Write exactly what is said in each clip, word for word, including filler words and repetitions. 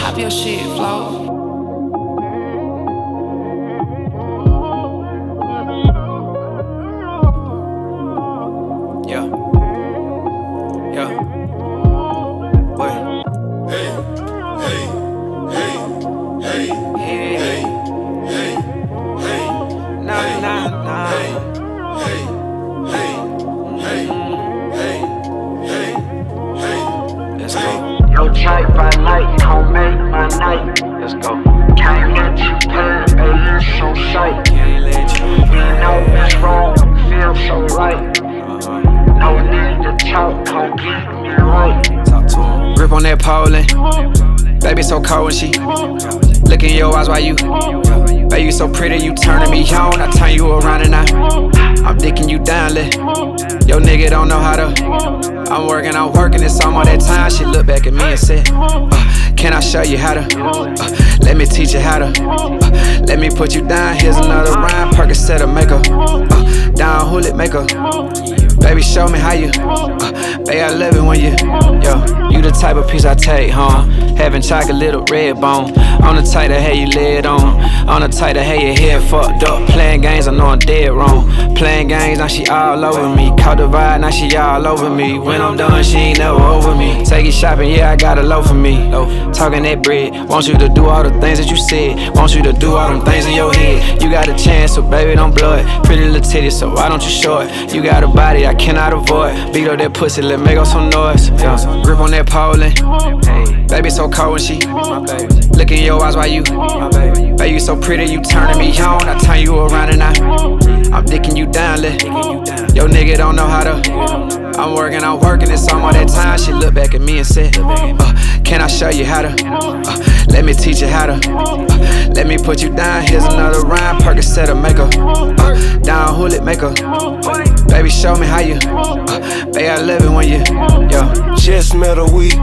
Pop your shit, flow. Yeah. Yeah. Wait. Hey, hey, hey, hey, Hey. hey, hey, hey, Nah, nah, nah. hey, hey, hey, hey, hey, hey, hey. Let's go. Your type I like, don't make my night. Let's go. Can't let you play, baby, it's so sight. Can't let you We know it's wrong, feel so right. uh-huh. No need to talk, come get me right. Talk to him. Grip on that polling. Baby so cold when she look in your eyes while you. Baby you so pretty, you turning me on. I turn you around and I I'm dicking you down, lit. Yo nigga don't know how to. I'm working, I'm working, it's all that time. She look back at me and said, uh, can I show you how to? Uh, let me teach you how to. Uh, let me put you down, here's another rhyme. Percocet or make her. Uh, down, hold it, make her. Baby, show me how you. Uh, baby, I love it when you. Yo, you the type of piece I take home. Having chocolate little red bone. On the type that had you lid on. On the type that had your head fucked up. Playing games, I know I'm dead wrong. Playing games, now she all over me. Caught the vibe, now she all over me. When I'm done, she ain't never over me. Take it shopping, yeah, I got a loaf for me. Talking that bread, want you to do all the things that you said. Want you to do all them things in your head. You got a chance, so baby, don't blow it. Pretty little titties, so why don't you show it? You got a body I cannot avoid. Beat up that pussy, let make up some noise. Yeah. Grip on that polling. Hey. Baby so cold when she look in your eyes while you. Baby. baby you so pretty, you turning me on. I turn you around and I I'm dicking you down, lit. Yo nigga don't know how to. I'm working, I'm working, it's all that time. She look back at me and said, uh, can I show you how to? Uh, let me teach you how to. Uh, let me put you down, here's another rhyme. Percocet or make her. Uh, down, hold it, make her. Uh, baby, show me how you. Uh, baby, I love it when you. Yo. Just met a week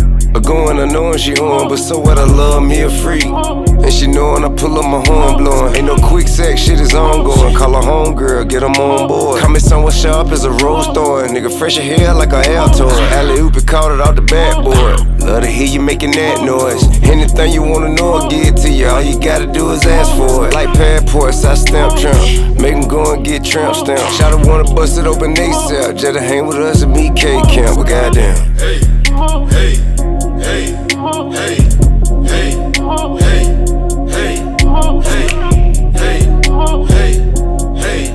ago and I knowin' she on, but so what, I love me a freak. And she knowin' I pull up my horn blowin'. Ain't no quick sex, shit is ongoing. Call her homegirl, get 'em on board. Coming somewhere sharp as a rose thorn. Nigga fresh hair like a Altoid. Alley-oop and caught it off the backboard. Love to hear you making that noise. Anything you wanna know, I'll give it to you. All you gotta do is ask for it. Like passports, I stamp tramp. Make 'em go and get tramp stamp. Shotta wanna bust it open ASAP. Just to hang with us and meet K Camp. But goddamn. Hey, hey, hey, hey, hey, hey, hey, hey, hey, hey, hey,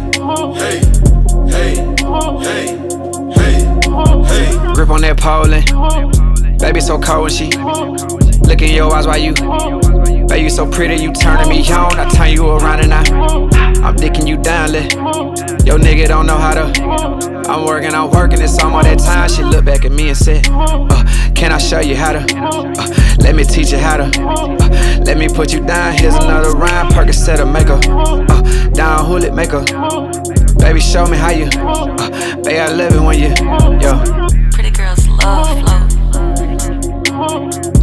hey, hey, hey, hey. Grip on that polling. Baby so cold when she look in your eyes while you. Baby you so pretty, you turning me on. I turn you around and I I'm dicking you down, lit. Yo nigga don't know how to. I'm working, I'm working, it's all that time. She look back at me and said, uh, can I show you how to? Uh, let me teach you how to. Uh, let me put you down, here's another rhyme. Percocet or make her. Uh, down, hold it, make her. Baby, show me how you. Uh, baby, I love it when you. Yo. Pretty girls love flow.